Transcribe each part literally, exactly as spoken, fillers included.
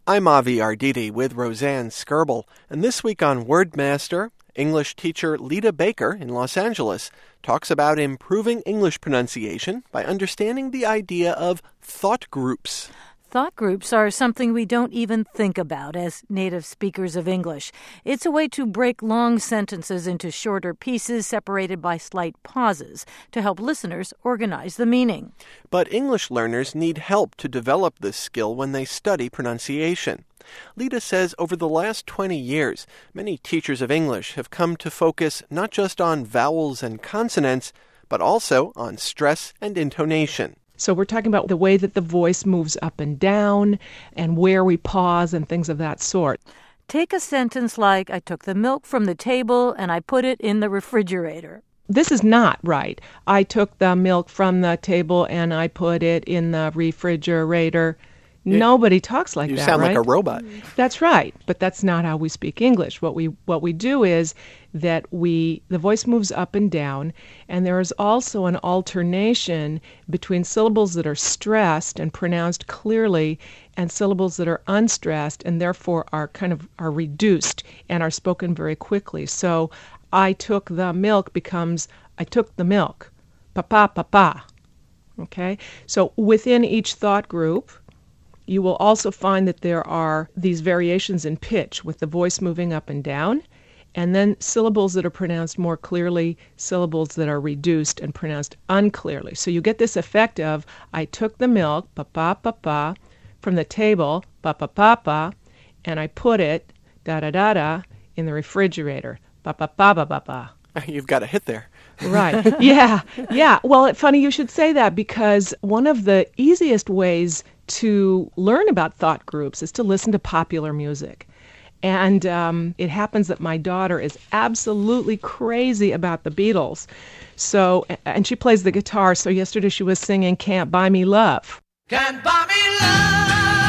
I'm Avi Arditi with Roseanne Skirble, and this week on Wordmaster, English teacher Lita Baker in Los Angeles talks about improving English pronunciation by understanding the idea of thought groups. Thought groups are something we don't even think about as native speakers of English. It's a way to break long sentences into shorter pieces separated by slight pauses to help listeners organize the meaning. But English learners need help to develop this skill when they study pronunciation. Lita says over the last twenty years, many teachers of English have come to focus not just on vowels and consonants, but also on stress and intonation. So we're talking about the way that the voice moves up and down and where we pause and things of that sort. Take a sentence like, I took the milk from the table and I put it in the refrigerator. This is not right. I took the milk from the table and I put it in the refrigerator. It, Nobody talks like you that, You sound right? like a robot. That's right, but that's not how we speak English. What we what we do is that we the voice moves up and down, and there is also an alternation between syllables that are stressed and pronounced clearly and syllables that are unstressed and therefore are kind of are reduced and are spoken very quickly. So I took the milk becomes I took the milk. Papa, papa. Okay? So within each thought group, you will also find that there are these variations in pitch with the voice moving up and down, and then syllables that are pronounced more clearly, syllables that are reduced and pronounced unclearly. So you get this effect of, I took the milk, papa, papa, from the table, papa, papa, and I put it, da-da-da-da, in the refrigerator, papa, papa, papa. You've got a hit there. Right. Yeah. Yeah. Well, it's funny you should say that because one of the easiest ways to learn about thought groups is to listen to popular music. And um, it happens that my daughter is absolutely crazy about the Beatles. So, and she plays the guitar. So yesterday she was singing Can't Buy Me Love. Can't buy me love,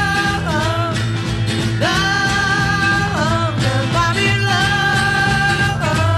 love, can't buy me love.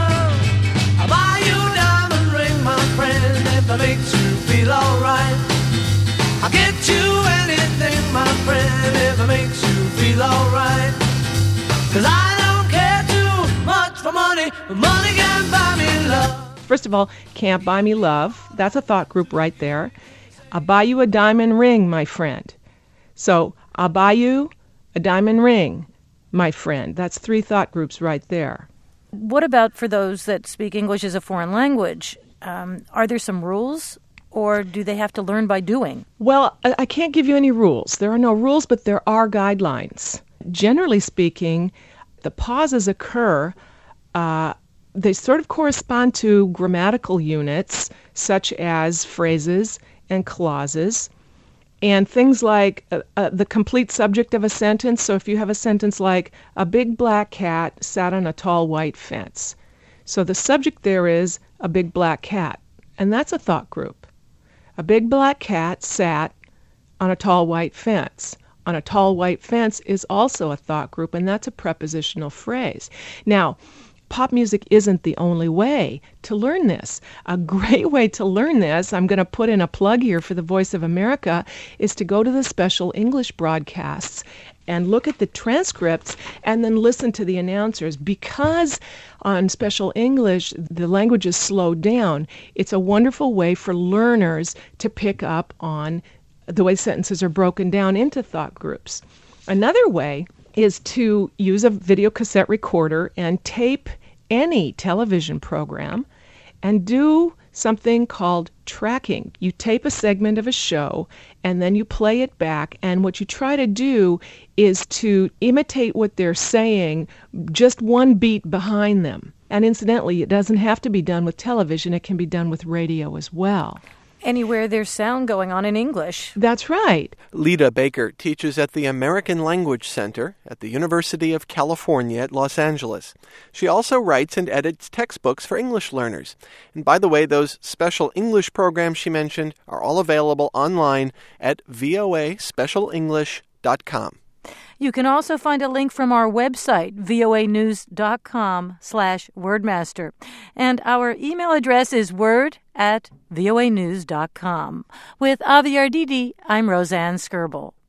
I'll buy you a diamond ring, my friend, if that makes you feel alright. I'll get you anything, my friend, if it makes you feel alright. Cause I don't care too much for money, but money can't buy me love. First of all, Can't Buy Me Love. That's a thought group right there. I'll buy you a diamond ring, my friend. So, I'll buy you a diamond ring, my friend. That's three thought groups right there. What about for those that speak English as a foreign language? Um, are there some rules? Or do they have to learn by doing? Well, I can't give you any rules. There are no rules, but there are guidelines. Generally speaking, the pauses occur, uh, they sort of correspond to grammatical units, such as phrases and clauses, and things like uh, uh, the complete subject of a sentence. So if you have a sentence like, a big black cat sat on a tall white fence. So the subject there is a big black cat, and that's a thought group. A big black cat sat on a tall white fence. On a tall white fence is also a thought group, and that's a prepositional phrase. Now, pop music isn't the only way to learn this. A great way to learn this, I'm going to put in a plug here for the Voice of America, is to go to the special English broadcasts and look at the transcripts and then listen to the announcers. Because on Special English, the language is slowed down, it's a wonderful way for learners to pick up on the way sentences are broken down into thought groups. Another way is to use a video cassette recorder and tape any television program and do something called tracking. You tape a segment of a show and then you play it back, and what you try to do is to imitate what they're saying just one beat behind them. And incidentally, it doesn't have to be done with television. It can be done with radio as well. Anywhere there's sound going on in English. That's right. Lita Baker teaches at the American Language Center at the University of California at Los Angeles. She also writes and edits textbooks for English learners. And by the way, those special English programs she mentioned are all available online at V O A special english dot com. You can also find a link from our website, voanews.com slash wordmaster. And our email address is word at voanews dot com. With Avi Arditi, I'm Roseanne Skirble.